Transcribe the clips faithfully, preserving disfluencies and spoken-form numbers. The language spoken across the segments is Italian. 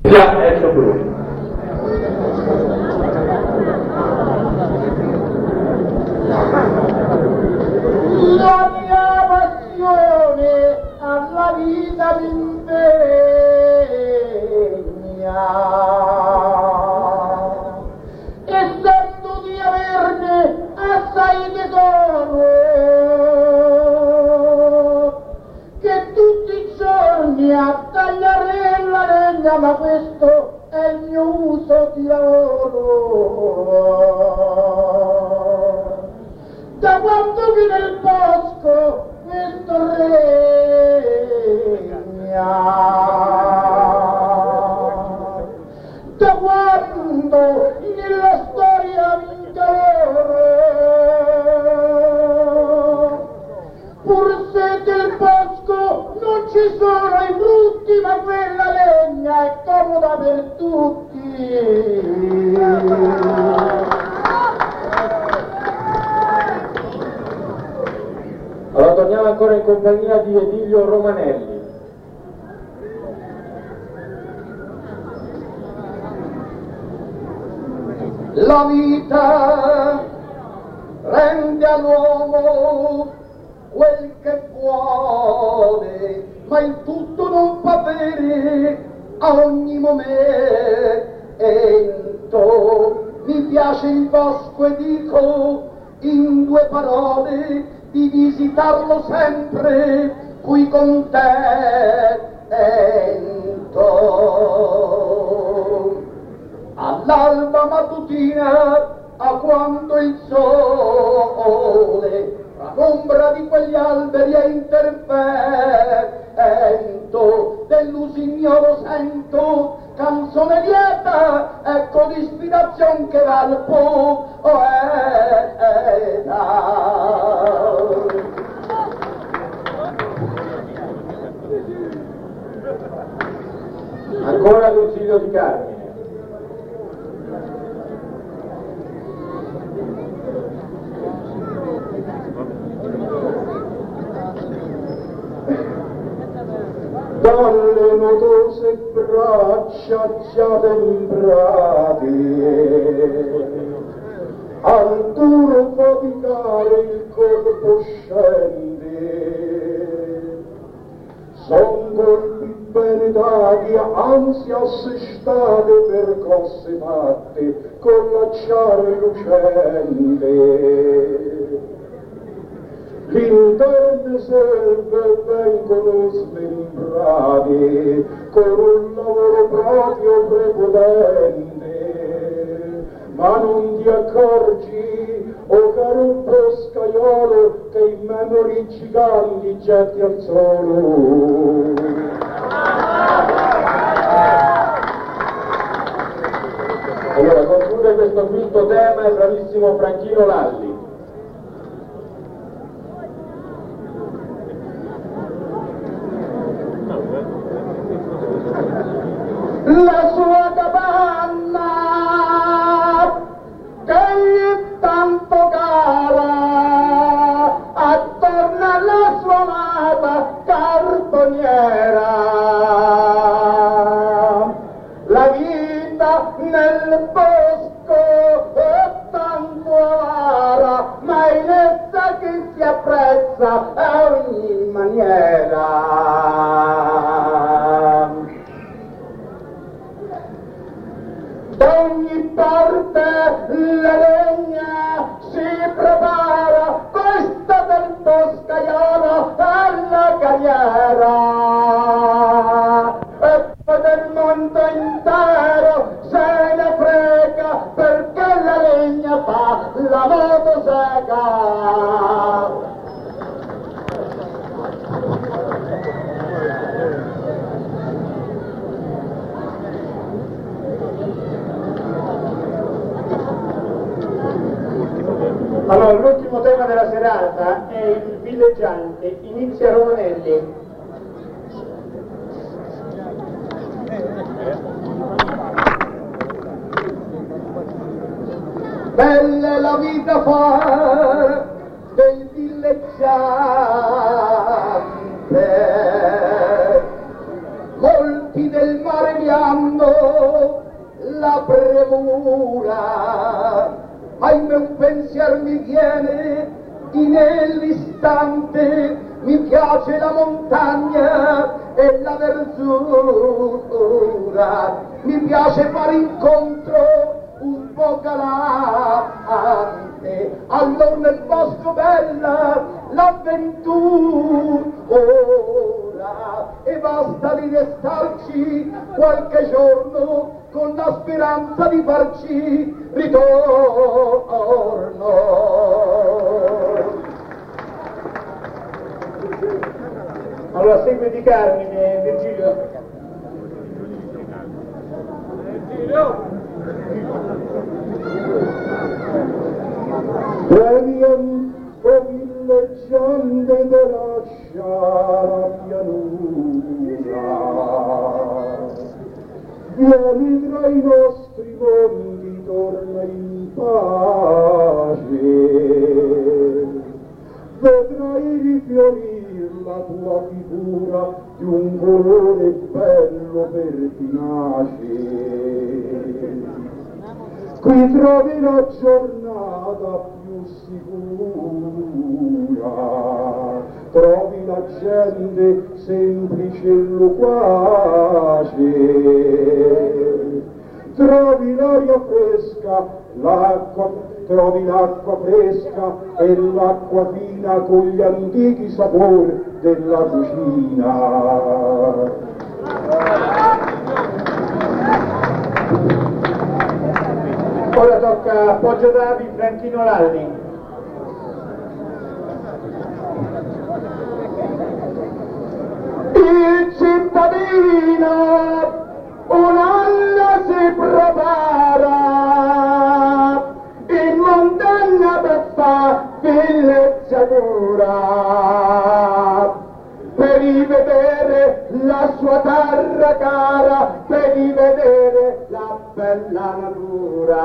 Già Ezio Bruno. La mia passione alla vita mi impegna, essendo di averne assai tesoro, che tutti i giorni a tagliare la legna, ma questo è il mio uso di lavoro. Da quando che nel bosco questo regna, da quando nella storia vincoloro, forse del bosco non ci sono i frutti, ma quella legna è comoda per tutti. Allora torniamo ancora in compagnia di Edilio Romanelli. La vita rende all'uomo quel che vuole, ma il tutto non fa bene a ogni momento. Mi piace il bosco e dico in due parole di visitarlo sempre qui contento, all'alba mattutina, a quando il sole tra l'ombra di quegli alberi è intervento, dell'usignolo sento canzone lieta, ecco l'ispirazione che va al poeta. Ancora Lucilio Di Carmine. Dalle nodose braccia già temprate al duro faticare il corpo scende, son colpi ben dati, anzi assestate percosse fatte con l'acciaio lucente. L'interne serve vengono smembrati con un lavoro proprio prepotente, ma non ti accorgi, o caro boscaiolo, che in memori giganti getti al solo. Allora conclude questo quinto tema il bravissimo Franchino Lalli. La sua capanna che gli è tanto cara, attorno alla sua amata carboniera, la vita nel bosco è tanto avara, ma in essa che si apprezza a ogni maniera. Da ogni parte la legna si prepara, questa del boscaiolo alla carriera, e poi del mondo intero se ne frega, perché la legna fa la motosega. Allora, l'ultimo tema della serata è il villeggiante, inizia Romanelli. Bella è la vita fa del villeggiante, molti del mare studiando la bravura, ahimè un pensiero mi viene di nell'istante, mi piace la montagna e la verdura, mi piace fare incontro un po' galante, allora nel bosco bella l'avventura, e basta di restarci qualche giorno con la speranza di farci ritorno. Allora seguiti Carmine, Virgilio. Virgilio! Veniam o villeggiante della sciara pianura, vieni tra i nostri mondi, torna in pace, vedrai rifiorir la tua figura di un colore bello pertinace. Qui trovi la giornata più sicura, trovi la gente semplice e loquace, trovi l'aria fresca, l'acqua, trovi l'acqua fresca e l'acqua fina con gli antichi sapori della cucina. Ora tocca a Poggio Davi, Franchino Lalli. Il cittadino un anno si prepara in montagna per fare villeggiatura, per rivedere la sua terra cara, per rivedere la bella natura.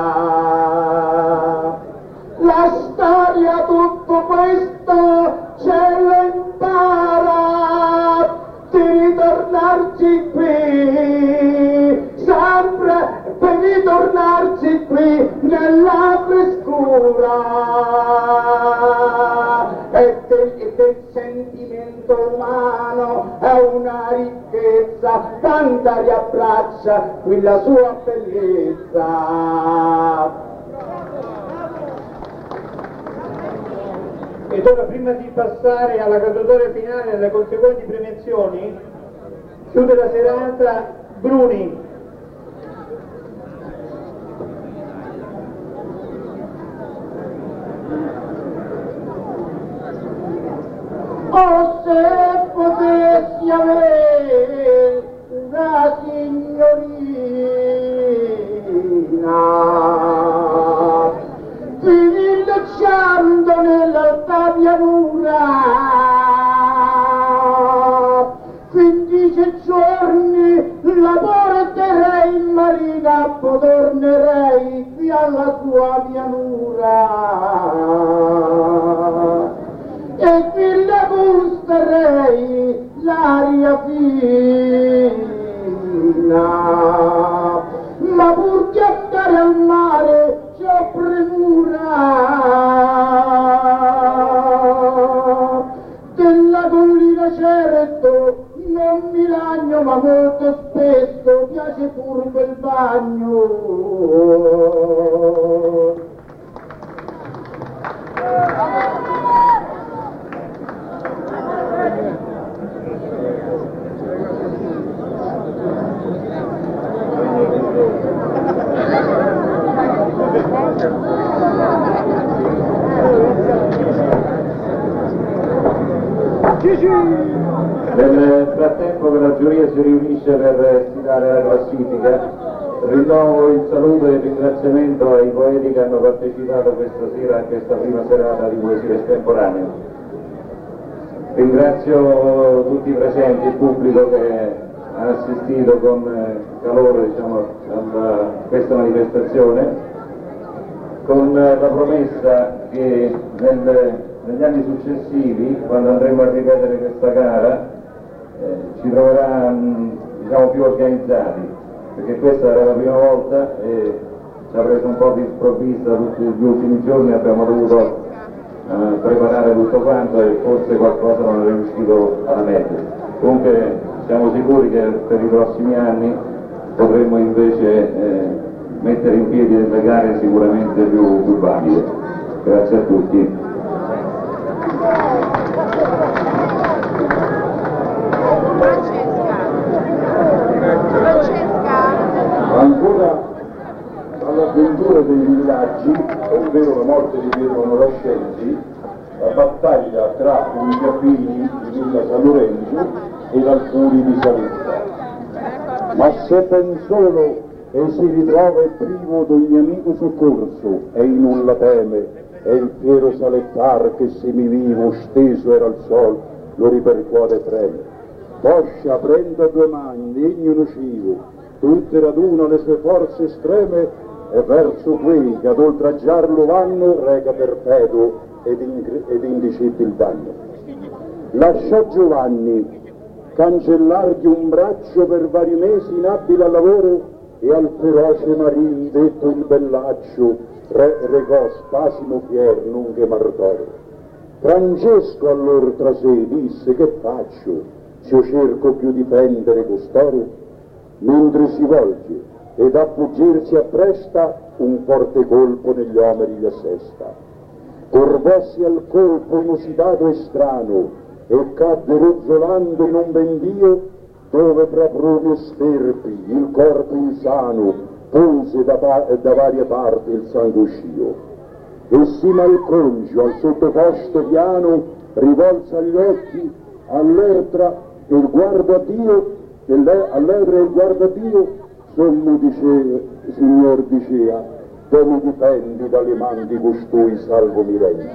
La storia tutto questo ce lo impara, di ritornarci qui, sempre per ritornarci qui nella frescura e del, e del sentimento umano è una ricchezza, tanta riabbraccia qui la sua bellezza. Ed ora, prima di passare alla graduatoria finale e alle conseguenti premiazioni, chiude la serata Bruni. Oh, se potessi avere una signorina villeggiando nell'alta pianura, quindici giorni la porterei in marina, poi tornerei qui alla sua pianura e qui le gusterei l'aria fina, ma pur di andare al mare c'ho premura. Della collina certo non mi lagno, ma molto spesso piace pur quel bagno. Nel frattempo che la giuria si riunisce per stilare la classifica, rinnovo il saluto e il ringraziamento ai poeti che hanno partecipato questa sera a questa prima serata di poesia estemporanea. Ringrazio tutti i presenti, il pubblico che ha assistito con calore, diciamo, a questa manifestazione, con la promessa che nel, negli anni successivi, quando andremo a ripetere questa gara, eh, ci troverà mh, diciamo, più organizzati, perché questa era la prima volta e ci ha preso un po' di sprovvista tutti gli ultimi giorni, abbiamo dovuto eh, preparare tutto quanto e forse qualcosa non è riuscito alla mettere. Comunque siamo sicuri che per i prossimi anni potremmo invece eh, mettere in piedi delle gare sicuramente più, più valide. Grazie a tutti. Ancora all'avventura dei villaggi, ovvero la morte di Pietro Onorascenti, la battaglia tra i Chiappini di Villa San Lorenzo ed alcuni di Saletta. Ma se ben solo e si ritrova privo d'ogni amico soccorso e in nulla teme, e il fiero salettar che semivivo steso era al sol lo ripercuote treme. Poscia prende a due mani legno nocivo, tutte raduna le sue forze estreme e verso quei che ad oltraggiarlo vanno reca perpetuo ed, in, ed indicibil danno. Lasciò Giovanni cancellargli un braccio per vari mesi inabile al lavoro e al feroce marin detto il bellaccio re, regò spasimo fier nunche martoro. Francesco allor tra sé disse: che faccio se io cerco più difendere costoro? Mentre si volge ed a fuggirsi appresta, un forte colpo negli omeri gli assesta. Corvossi al colpo inusitato e strano e cadde rozzolando in un ben Dio, dove fra proprie sterpi il corpo insano pose da, da varie parti il sangue uscio. E si malconcio al sottoposto piano rivolse agli occhi all'ertra e il guardo a Dio, e all'ertra e il guardo a Dio, sommo diceva, Signor dicea, te mi difendi dalle mani di costui salvo mi rendi.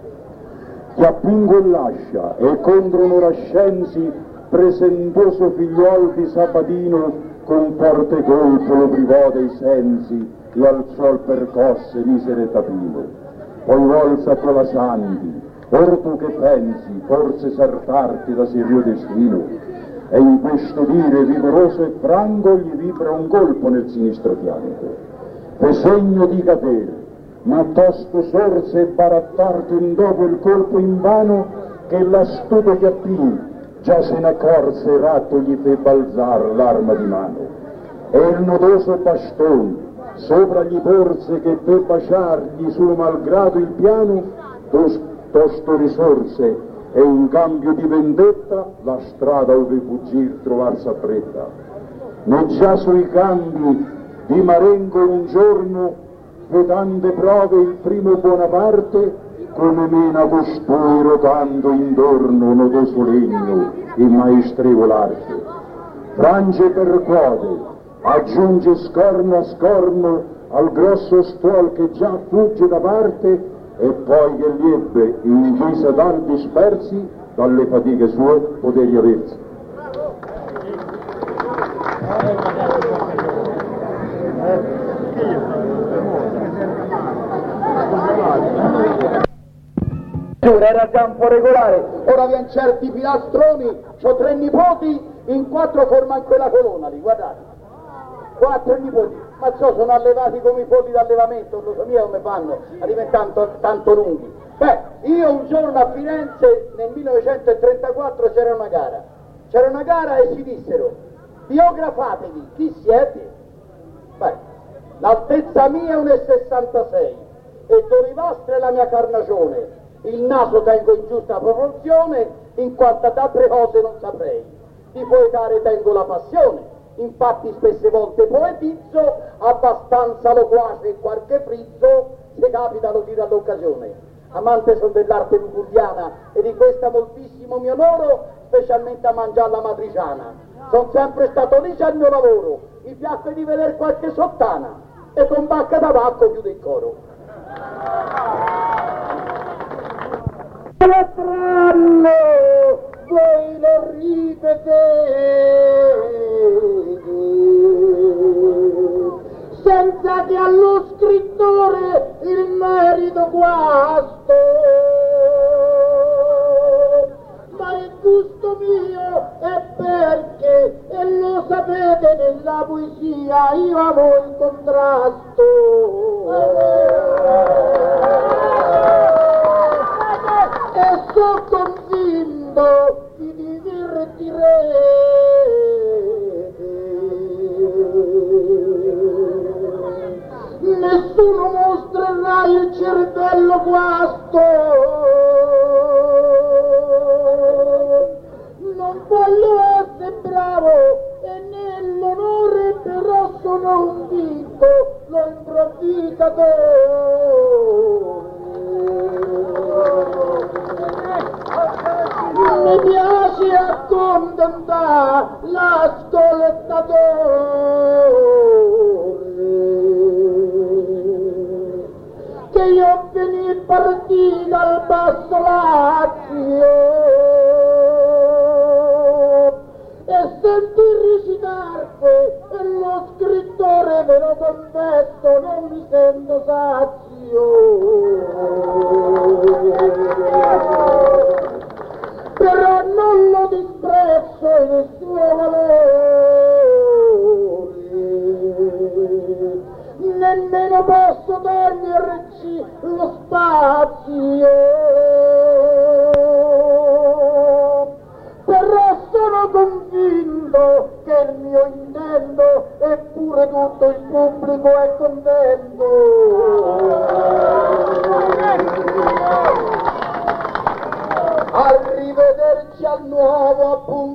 Chiappingo e lascia e contro Onorascensi presentoso figliuol di Sabatino con forte colpo lo privò dei sensi e alzò al percosse misere tapino. Poi volse a Colasanti: or tu che pensi, forse sartarti da serio destino? E in questo dire vigoroso e franco gli vibra un colpo nel sinistro fianco. Fe segno di cadere, ma tosto sorse e barattarto in dopo il colpo invano che l'astuto Chiappino già se ne accorse e ratto gli fe balzar l'arma di mano. E il nodoso bastone sopra gli porse che per baciargli suo malgrado il piano, tos, tosto risorse e in cambio di vendetta la strada ove fuggir trovar s'appretta. Non già sui campi di Marengo un giorno fu tante prove il primo Bonaparte, come mena costui rotando intorno nodoso legno in maestrevole arte. Frange percuote, aggiunge scorno a scorno al grosso stuol che già fugge da parte, e poi che li ebbe in guisa tal dispersi dalle fatiche sue poteri aversi. Era già un po' regolare, ora vien certi pilastroni, c'ho tre nipoti, in quattro formano quella colonna lì, guardate, quattro nipoti, ma ciò sono allevati come i polli d'allevamento, non so mia come fanno a diventare tanto, tanto lunghi. Beh, io un giorno a Firenze nel millenovecentotrentaquattro c'era una gara, c'era una gara e si dissero: biografatevi, chi siete? Beh, l'altezza mia è uno e sessantasei e dove vostra è la mia carnagione. Il naso tengo in giusta proporzione, in quanto ad altre cose non saprei. Di poetare tengo la passione, infatti spesse volte poetizzo, abbastanza loquace e qualche frizzo, se capita lo tiro all'occasione. Amante sono dell'arte luculliana e di questa moltissimo mi onoro, specialmente a mangiare la matriciana. Sono sempre stato lì al mio lavoro, mi piace di vedere qualche sottana e con bacca tabacco chiude il coro. Tranne voi lo ripetete senza che allo scrittore il merito guasto, ma il gusto mio è perché, e lo sapete, nella poesia io amo il contrasto. E sono convinto di divertirete. Nessuno mostrerà il cervello guasto. Non voglio essere bravo e nell'onore però sono un vinto, lo improvvisatore. Mi piace accontentare l'ascoltatore che io veni partì dal Basso Lazio e senti recitarse e lo scrittore, ve lo confesso, non mi sento sazio. Però non lo disprezzo il suo valore, nemmeno posso toglierci lo spazio. Però sono convinto che il mio intento, eppure tutto il pubblico è contento. Arrivederci al nuovo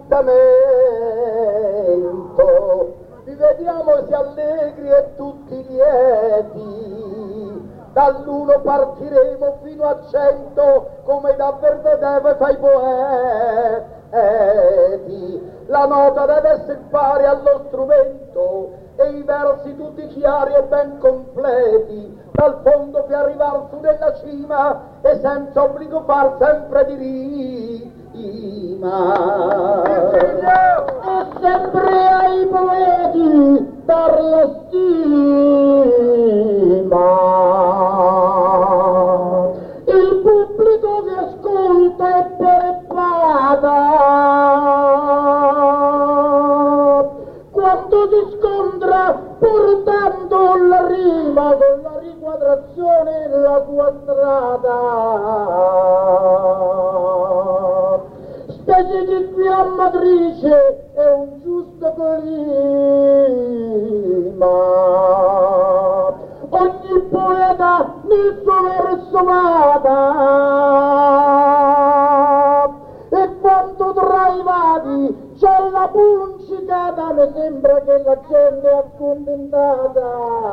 appuntamento, vi vediamo si allegri e tutti lieti, dall'uno partiremo fino a cento come da Verdedeve fai poeti, la nota deve essere pari allo strumento e i versi tutti chiari e ben completi, dal fondo per arrivare su nella cima e senza obbligo far sempre di rima. E sempre ai poeti dar la stima. Il pubblico che ascolta è perepata quando si scontra portando la rima con la riquadrazione nella sua strada. Specie di qui a matrice è un giusto clima, ogni poeta nel suo verso vada e quando tra i vadi c'è la puncicata, mi sembra che la gente è accontentata.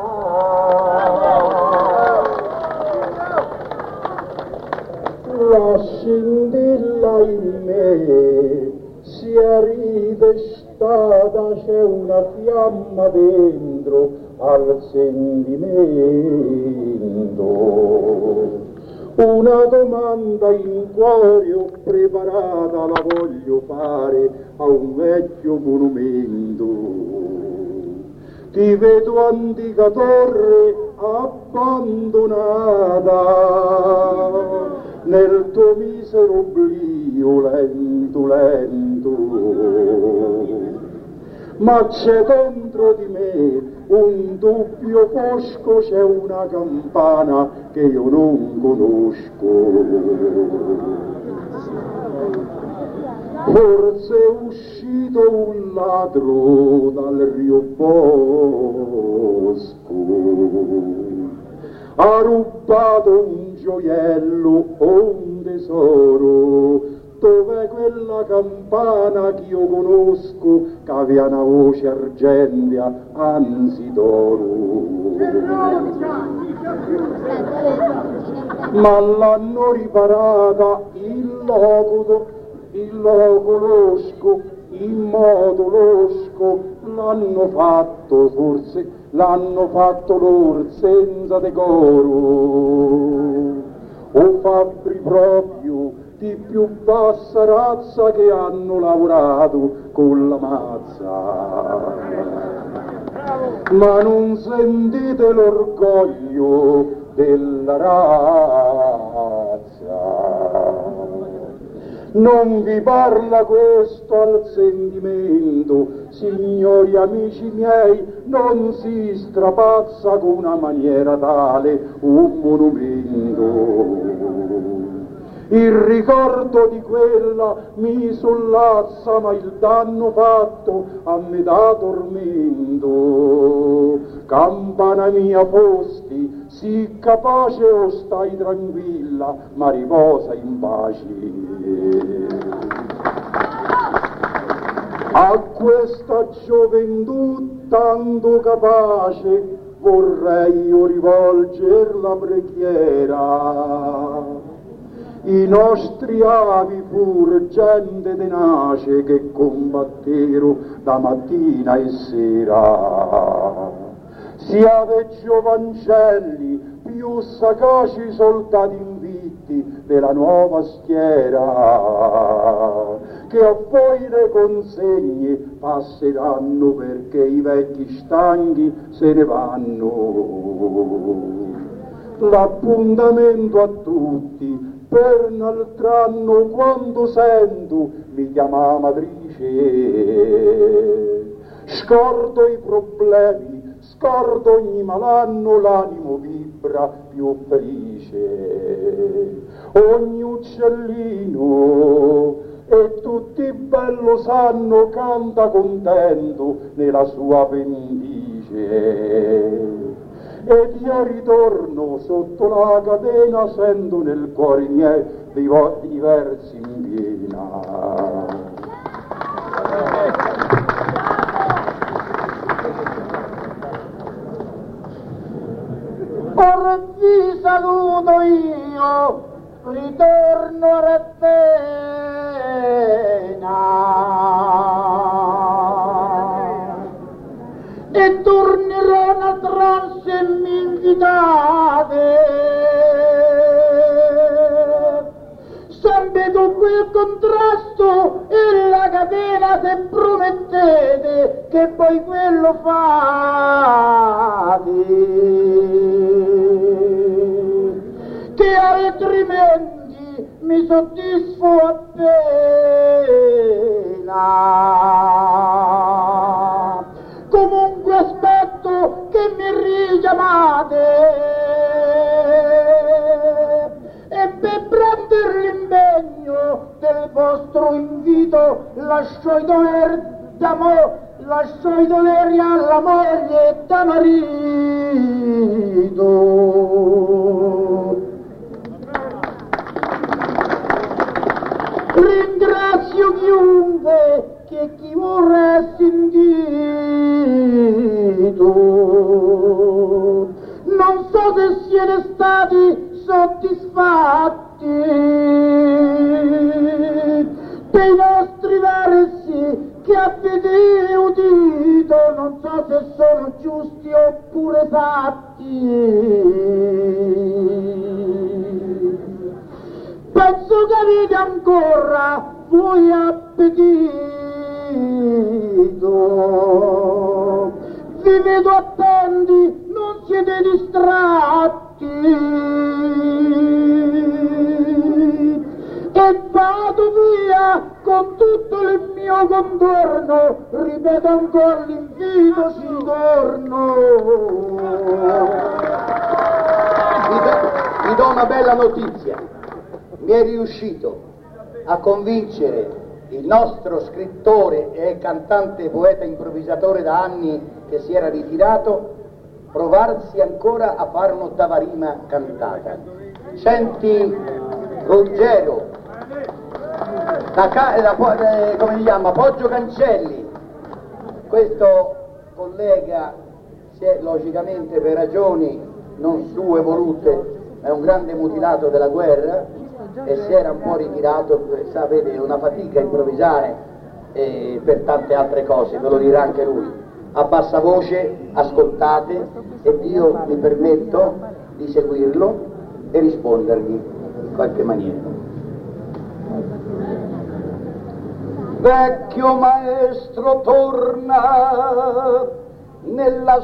La scintilla in me si è ridestata, c'è una fiamma dentro al sentimento. Una domanda in cuore ho preparata, la voglio fare a un vecchio monumento. Ti vedo antica torre abbandonata nel tuo misero oblio lento lento, ma c'è dentro di me un dubbio fosco, c'è una campana che io non conosco. Forse è uscito un ladro dal Rio Bosco, ha rubato un gioiello o un tesoro. Dov'è quella campana che io conosco, che aveva una voce argentea, anzi d'oro? Ma l'hanno riparata il loculo, il locolosco, in modo losco, l'hanno fatto forse, l'hanno fatto loro senza decoro. O fabbri proprio di più bassa razza che hanno lavorato con la mazza. Ma non sentite l'orgoglio della razza. Non vi parla questo al sentimento, signori amici miei, non si strapazza con una maniera tale un monumento. Il ricordo di quella mi sollazza, ma il danno fatto a me dà tormento. Campana mia fosti, sì capace o stai tranquilla, ma riposa in pace. A questa gioventù tanto capace vorrei io rivolger la preghiera. I nostri avi pur gente tenace che combatteru da mattina e sera. Siate giovancelli più sagaci soldati invitti della nuova schiera, che a voi le consegne passeranno perché i vecchi stanchi se ne vanno. L'appuntamento a tutti per un altro anno, quando sento mi chiama matrice. Scordo i problemi, scordo ogni malanno, l'animo vibra più felice. Ogni uccellino e tutti bello sanno canta contento nella sua pendice. Ed io ritorno sotto la catena, sento nel cuore miei dei versi in piena. Ora vi saluto io, ritorno a Ravenna e tornerò a Trans se mi invitate, sempre con quel contrasto e la catena, se promettete che poi quello fate, che altrimenti mi soddisfo appena. Comunque aspetto che mi richiamate e per prendere l'impegno del vostro invito lascio i doveri d'amore, lascio i doveri alla moglie e da marito. Ringrazio chiunque che chi vorrà sentito. Non so se siete stati soddisfatti dei nostri versi che avete udito, non so se sono giusti oppure esatti. Penso che avete ancora voi appetito, vi vedo attenti, non siete distratti, e vado via con tutto il mio contorno, ripeto ancora l'invito, ci torno. Vi do, vi do una bella notizia, mi è riuscito a convincere il nostro scrittore e cantante, poeta, improvvisatore da anni che si era ritirato, provarsi ancora a fare un'ottava rima cantata. Senti Ruggero, da, da, eh, come si chiama, Poggio Cancelli, questo collega si è logicamente per ragioni non sue volute, è un grande mutilato della guerra e si era un po' ritirato, sapete, è una fatica improvvisare e per tante altre cose, ve lo dirà anche lui. A bassa voce ascoltate e io mi permetto di seguirlo e rispondergli in qualche maniera. Vecchio maestro torna nella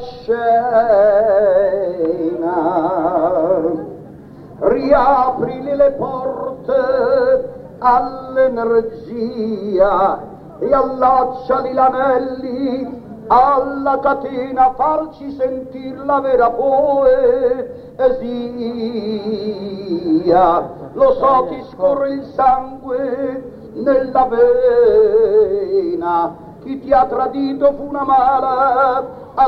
scena, riaprili le porte all'energia e allacciali l'anelli alla catena, farci sentir la vera poesia. Lo so, ti scorre il sangue nella vena, chi ti ha tradito fu una mala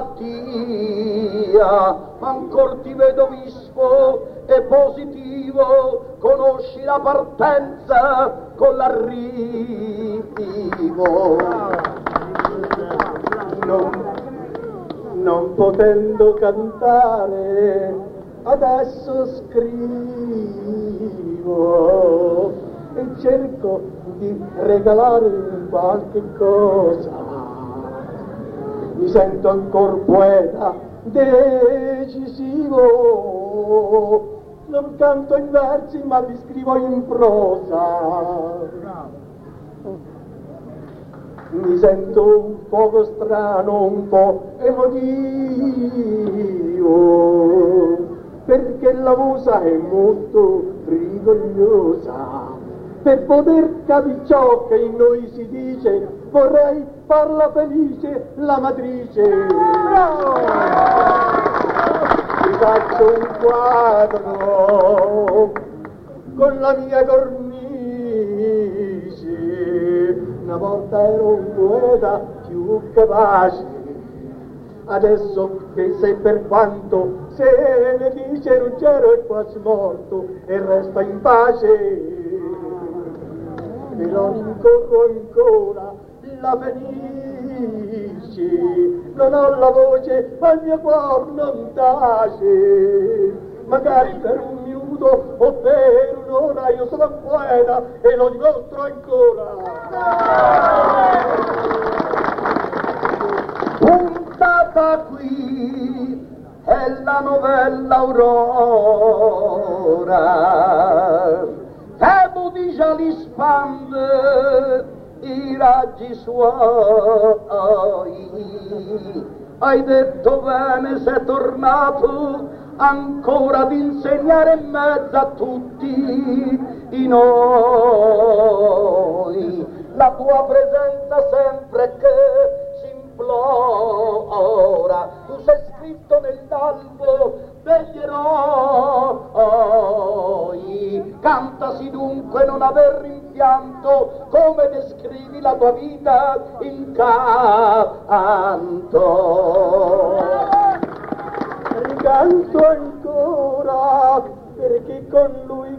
attia, ma ancor ti vedo vispo e positivo, conosci la partenza con l'arrivo. Non, non potendo cantare, adesso scrivo e cerco di regalare qualche cosa. Mi sento ancor poeta decisivo, non canto in versi ma li scrivo in prosa. Mi sento un poco strano, un po' emotivo, perché la musa è molto rigogliosa. Per poter capire ciò che in noi si dice, vorrei farla felice la matrice. Vi faccio un quadro con la mia cornice. Una volta ero un poeta più capace, adesso pensa e per quanto se ne dice Ruggero è quasi morto e resta in pace. Però rincorro ancora la felice, non ho la voce ma il mio cuore non tace. Magari per un minuto o per un'ora io sono poeta e lo dimostro ancora. Puntata qui è la novella Aurora, Febo di già li spande i raggi suoi. Hai detto bene, sei tornato ancora ad insegnare in mezzo a tutti i noi. La tua presenza sempre che si implora, tu sei scritto nell'albo degli eroi. Cantasi dunque, non aver rimpianto, come descrivi la tua vita in canto. Ricanto ancora perché con lui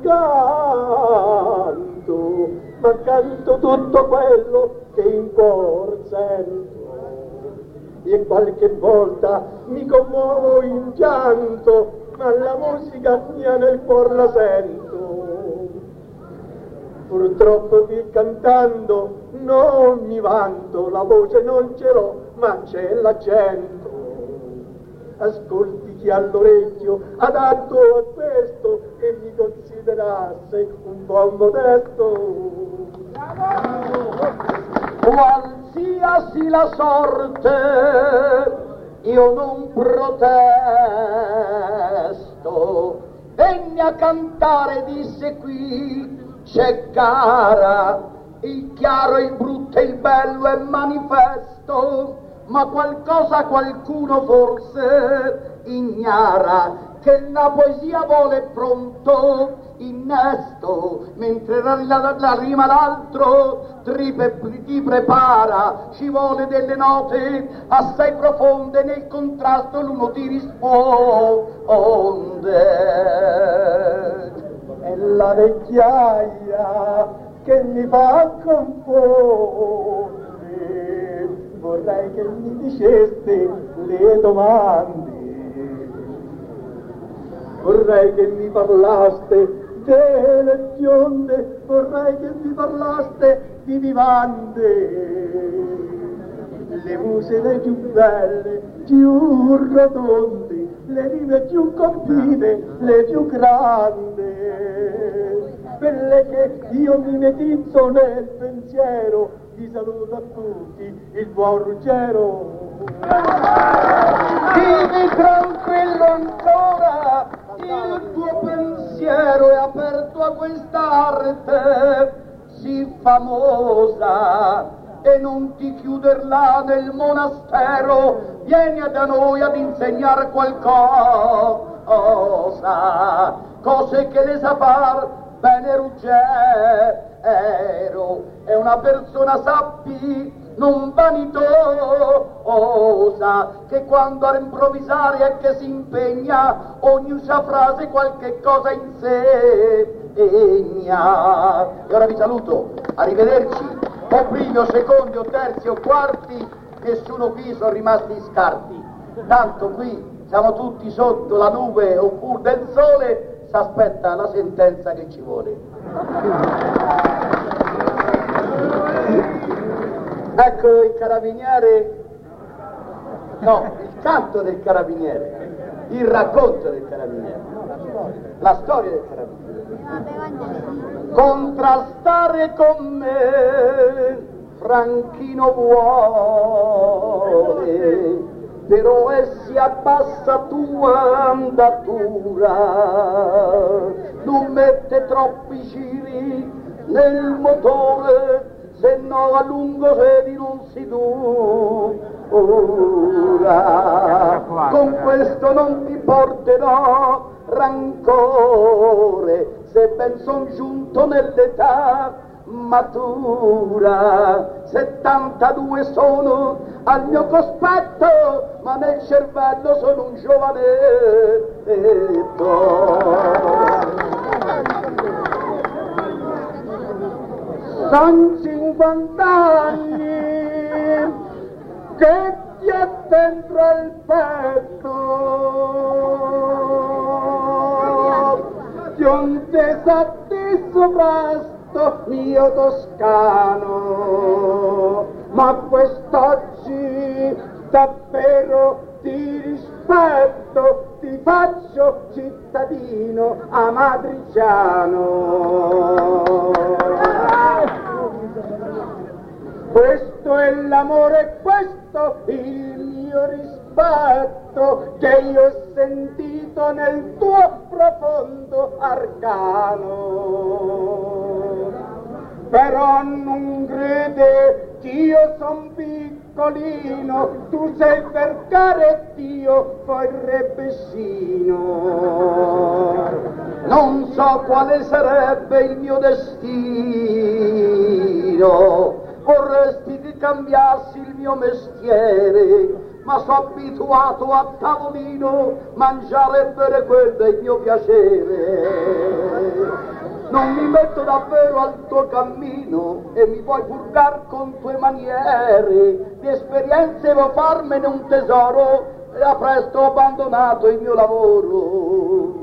canto, ma canto tutto quello che in cuor sento. E qualche volta mi commuovo in pianto, ma la musica mia nel cuor la sento. Purtroppo qui cantando non mi vanto, la voce non ce l'ho, ma c'è l'accento. Ascolti chi ha l'orecchio adatto a questo e mi considerasse un po' modesto. Qualsiasi la sorte, io non protesto. Venni a cantare, disse qui c'è gara, il chiaro, il brutto e il bello è manifesto, ma qualcosa qualcuno forse ignara, che la poesia vuole pronto innesto, mentre la, la, la rima l'altro ti, ti prepara, ci vuole delle note assai profonde, nel contrasto l'uno ti risponde. È la vecchiaia che mi fa confondere, vorrei che mi diceste le domande. Vorrei che mi parlaste delle bionde, vorrei che mi parlaste di vivande. Le muse le più belle, più rotonde, le rime più compite, le più grandi. Quelle che io mi metizzo nel pensiero, vi saluto a tutti, il buon Ruggero. Vivi tranquillo ancora, il tuo pensiero è aperto a quest'arte, sì famosa, e non ti chiuderla nel monastero, vieni da noi ad insegnare qualcosa, cose che le sa far bene Ruggero, è una persona sappi, non vanitosa, che quando a improvvisare è che si impegna, ogni sua frase qualche cosa insegna. E ora vi saluto, arrivederci, o primi o secondi o terzi o quarti, nessuno qui sono rimasti scarti, tanto qui siamo tutti sotto la nube oppure del sole, si aspetta la sentenza che ci vuole. Ecco il carabiniere, no, il canto del carabiniere, il racconto del carabiniere, la storia del carabiniere. Contrastare con me Franchino vuole, però essi abbassa tua andatura, non mette troppi giri nel motore, se no a lungo sedi non si dura. Con questo non ti porterò rancore, se ben son giunto nell'età matura. Settantadue sono al mio cospetto, ma nel cervello sono un giovanetto. Son cinquant'anni che ti è dentro il petto, di un desattiso presto mio toscano, ma quest'oggi davvero ti rispetto, ti faccio cittadino amatriciano. Questo è l'amore, questo il mio rispetto che io ho sentito nel tuo profondo arcano. Però non crede che io son piccolino, tu sei per care Dio, poi rebessino. Non so quale sarebbe il mio destino, vorresti che cambiassi il mio mestiere, ma sono abituato a tavolino, mangiare e bere, quello è il mio piacere. Non mi metto davvero al tuo cammino e mi vuoi purgar con tue maniere, di esperienze vuoi farmene un tesoro e a presto ho abbandonato il mio lavoro.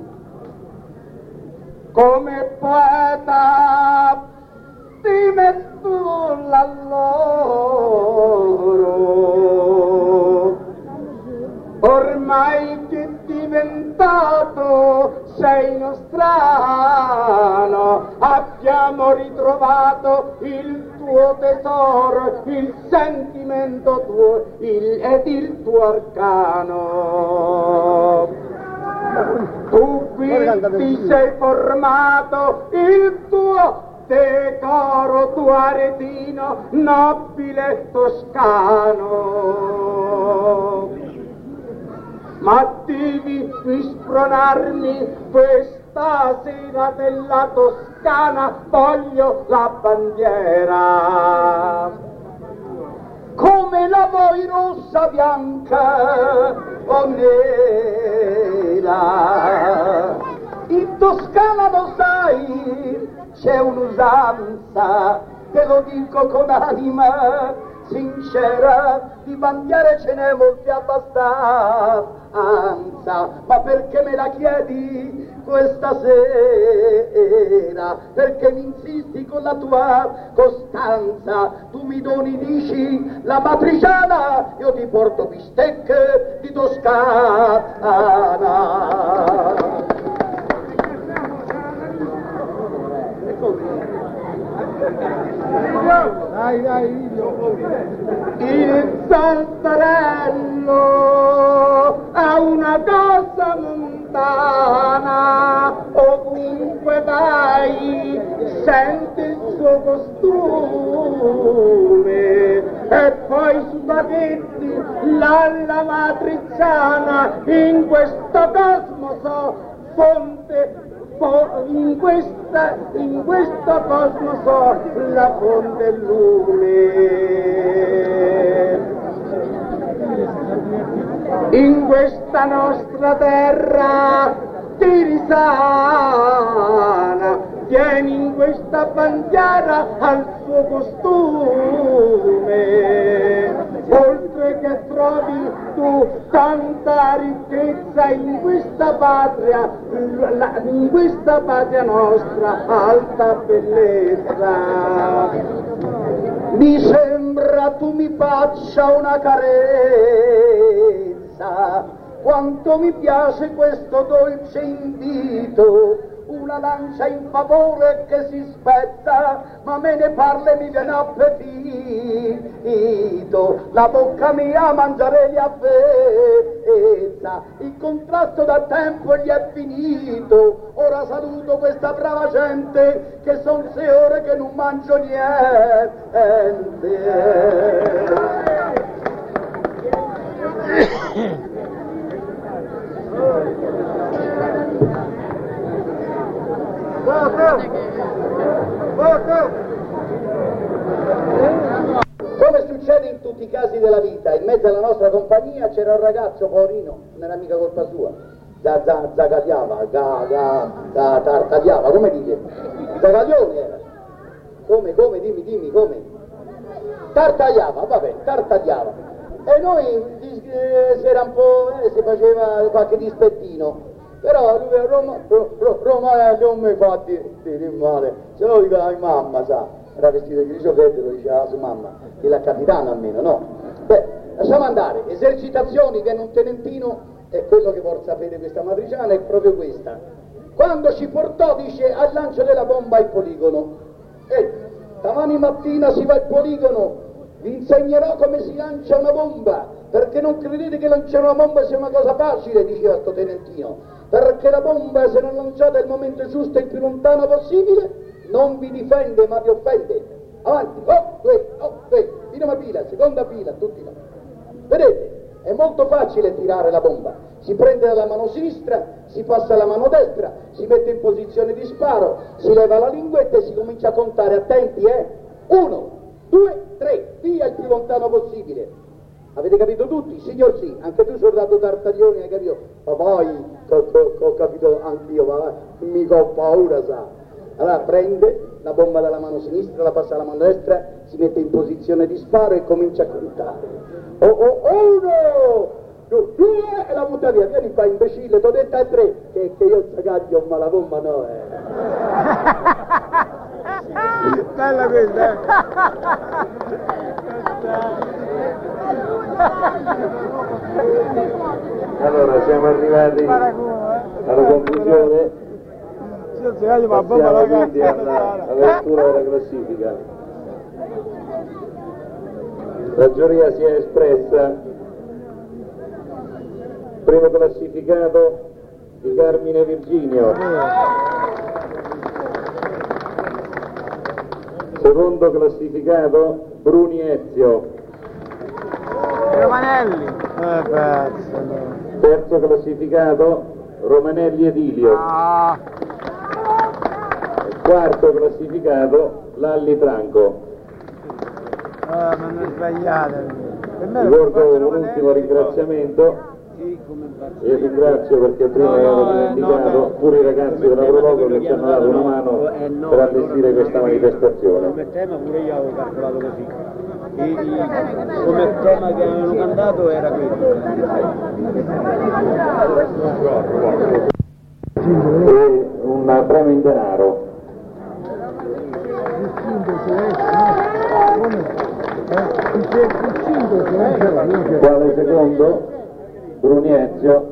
Come poeta ti metto l'alloro, ormai che diventato sei nostrano, abbiamo ritrovato il tuo tesoro, il sentimento tuo il, ed il tuo arcano. Tu qui ti sei formato il tuo decoro, tuo aretino nobile toscano, ma devi spronarmi questa sera della Toscana, voglio la bandiera. Come la vuoi, rossa, bianca o nera? In Toscana lo sai, c'è un'usanza, te lo dico con anima sincera, di bandiere ce n'è molte abbastanza, ma perché me la chiedi questa sera? Perché mi insisti con la tua costanza? Tu mi doni, dici, la matriciana, io ti porto bistecche di Toscana. Dai, dai, il Saltarello è una cosa montana, ovunque vai senti il suo suo costume e poi su spaghetti la lavatrizzana in questo cosmoso fonte in questa in questo cosmoso la fonte lume in questa nostra terra tirisana tieni in questa bandiera al suo costume, oltre che trovi tu tanta ricchezza in questa patria, in questa patria nostra alta bellezza. Mi sembra tu mi faccia una carezza, quanto mi piace questo dolce invito, una lancia in favore che si spezza, ma me ne parla e mi viene appetito, la bocca mia mangiare gli affezza, il contrasto da tempo gli è finito, ora saluto questa brava gente, che son sei ore che non mangio niente. Come succede in tutti i casi della vita, in mezzo alla nostra compagnia c'era un ragazzo poverino, non era mica colpa sua, za, za, zagagliava, ga, ga, ga, tartagliava, come dite? Zagaglione era. Come, come, dimmi, dimmi, come? Tartagliava, vabbè, tartagliava. E noi eh, si era un po', eh, si faceva qualche dispettino. Però lui a Roma, Ro, Roma non mi fa dire male, se lo dico a mia mamma, sa, era vestito di grigio verde, lo diceva a sua mamma, che la capitana almeno, no? Beh, lasciamo andare, esercitazioni viene un tenentino, e quello che vuol sapere questa matriciana è proprio questa. Quando ci portò, dice, al lancio della bomba al poligono, e domani mattina si va al poligono, vi insegnerò come si lancia una bomba, perché non credete che lanciare una bomba sia una cosa facile, diceva sto tenentino. Perché la bomba, se non lanciata al momento giusto e il più lontano possibile, non vi difende ma vi offende. Avanti, oh, due, oh, due, prima pila, seconda pila, tutti là. Vedete, è molto facile tirare la bomba. Si prende dalla mano sinistra, si passa alla mano destra, si mette in posizione di sparo, si leva la linguetta e si comincia a contare, attenti, eh? Uno, due, tre, via il più lontano possibile. Avete capito tutti? Signor sì, anche tu soldato Tartaglione hai capito? Ma poi ho, ho, ho capito anch'io, ma mica ho paura, sa. Allora prende la bomba dalla mano sinistra, la passa alla mano destra, si mette in posizione di sparo e comincia a contare. Oh, oh, uno, due, e la butta via, vieni qua imbecille, t'ho detto a tre, che, che io zagaglio, ma la bomba no, eh. Bella questa, eh. Allora siamo arrivati alla conclusione, passiamo quindi alla, alla lettura della classifica. La giuria si è espressa: primo classificato di Carmine Virginio, secondo classificato Bruni Ezio, Romanelli. Eh, pezzo, no. Terzo classificato Romanelli Edilio. Ah. Quarto classificato Lalli Franco. Ah, ma non sbagliate. Ricordo un ultimo ringraziamento. Io ringrazio perché prima avevo dimenticato pure i ragazzi della Prologo che ci hanno dato una mano per allestire questa manifestazione. Come tema pure io avevo calcolato così. E, e, come tema che avevano mandato era quello. E un premio in denaro. Quale secondo? Bruni Ezio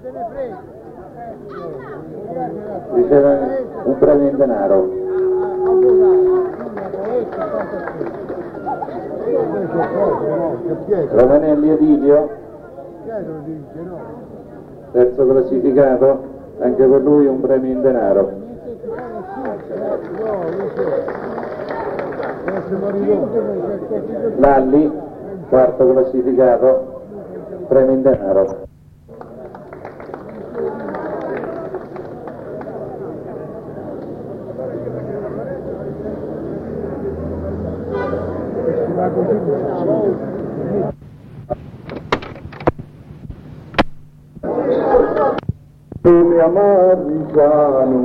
riceve un premio in denaro. Romanelli Edilio, terzo classificato, anche per lui un premio in denaro. Lalli, quarto classificato, premio in denaro. Come amaricano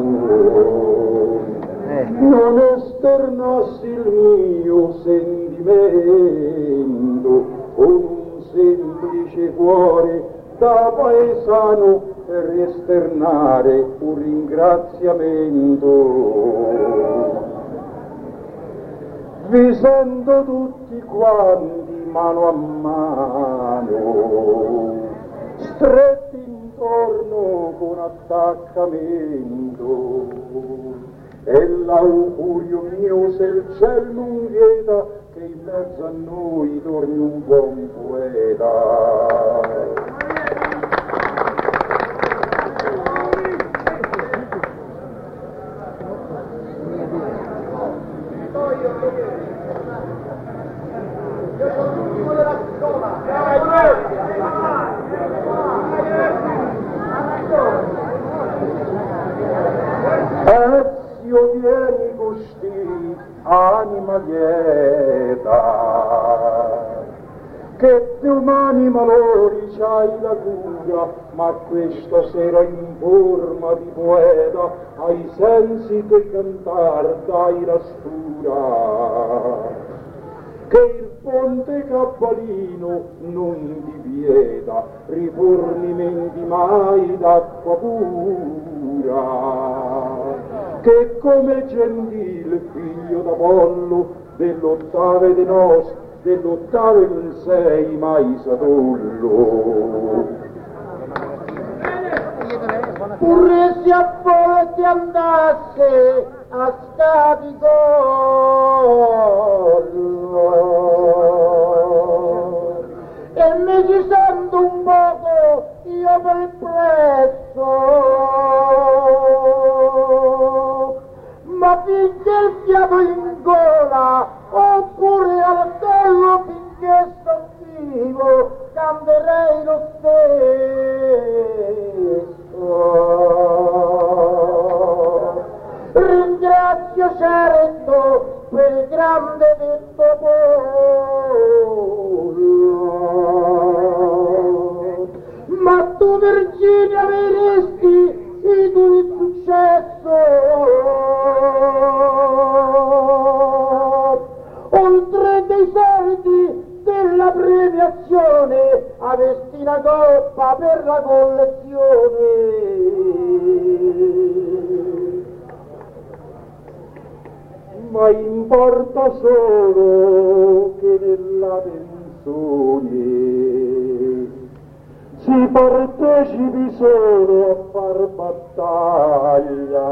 non esternassi il mio sentimento con un semplice cuore da paesano per esternare un ringraziamento. Vi sento tutti quanti mano a mano, stretti intorno con attaccamento, e l'augurio mio se il ciel non vieta che in mezzo a noi torni un buon poeta. Ezio, vieni costì, anima lieta, che domani malori c'hai la cura, ma questa sera in forma di poeta ai sensi che cantar dai la stura. Che il ponte cappalino non ti vieta rifornimenti mai d'acqua pura, che come gentile figlio d'Apollo dell'ottave de nos, dell'ottave non sei mai sadollo. Pure se a volte andasse a scapito e mi ci sento un poco io perplesso, ma finché il fiato in gola oppure al collo finché sto vivo canterei lo stesso. Ringrazio Cerendo per il grande del popolo, ma tu Virginia meresti il tuo successo. Oltre dei soldi della premiazione avesti una coppa per la collezione. Ma importa solo che nella canzone si partecipi solo a far battaglia.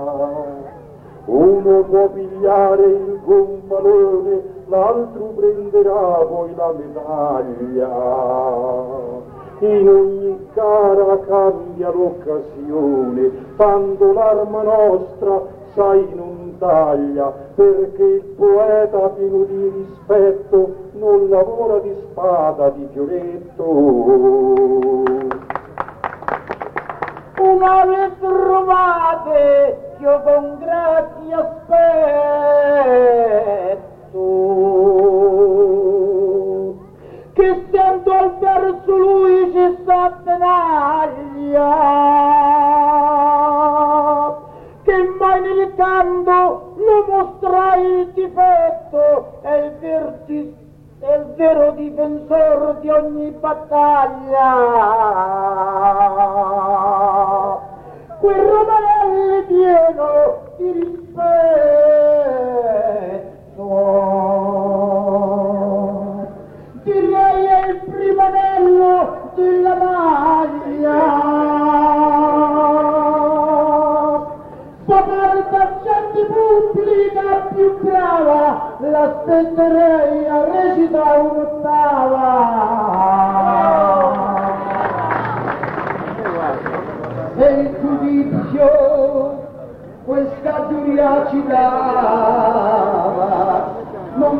Uno può pigliare il gonfalone, l'altro prenderà poi la medaglia. In ogni gara cambia l'occasione, tanto l'arma nostra sai non taglia, perché il poeta pieno di rispetto non lavora di spada, di fioretto. Una vez trovate che io con grazia aspetto, che sento al verso lui ci sta tenaglia, che mai nel canto non mostrai il difetto, è il, verti, è il vero difensore di ogni battaglia. Quel Romanelli pieno di rispetto, direi è il primo anello della maglia. Per gente pubblica più brava l'aspetterei a recitare un'ottava. E il giudizio questa giuria ci dava, ma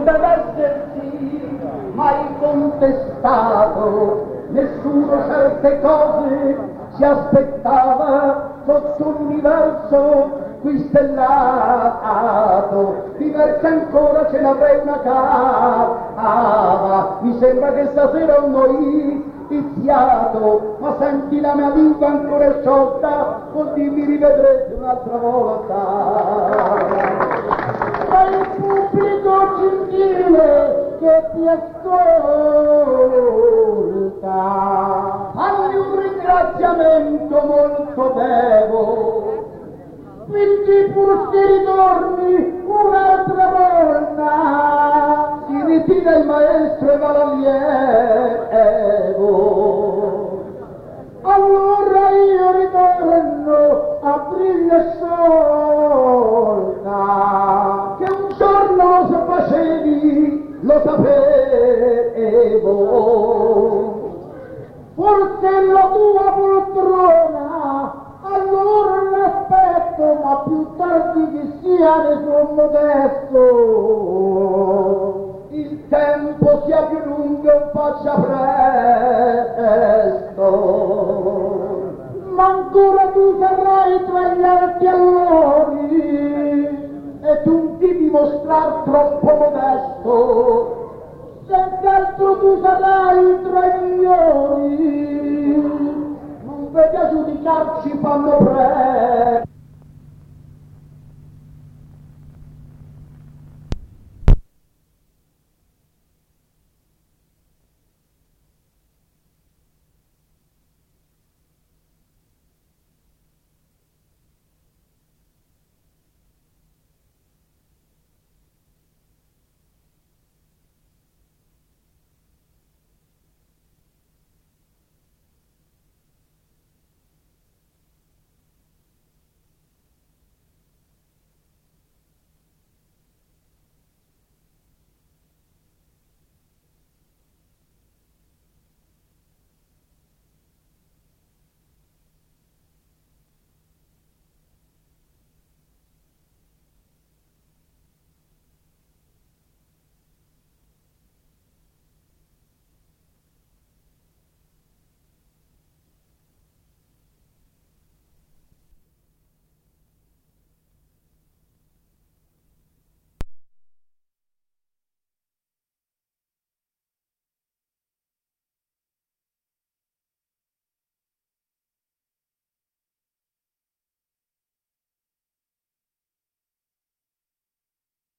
contestato, nessuno certe cose si aspettava sotto l'universo qui stellato. Diversa ancora ce n'avrei una cava, mi sembra che stasera ho noi iniziato, ma senti la mia lingua ancora sciolta, così mi rivedrete un'altra volta. Ma il pubblico gentile che ti ascolta, fammi un ringraziamento molto devo, quindi pur si ritorni un'altra volta, si ritira il maestro e va l'allievo. Allora io ritorno a briglia sciolta, che un giorno lo facevi, lo sapevo. Forse la tua poltrona allora l'aspetto, ma più tardi che sia ne sono modesto. Il tempo sia più lungo e faccia presto, ma ancora tu sarai tra gli alti allori e tu ti dimostrar troppo modesto. Senz'altro tu sarai tra i migliori, non vedi a giudicarci fanno pre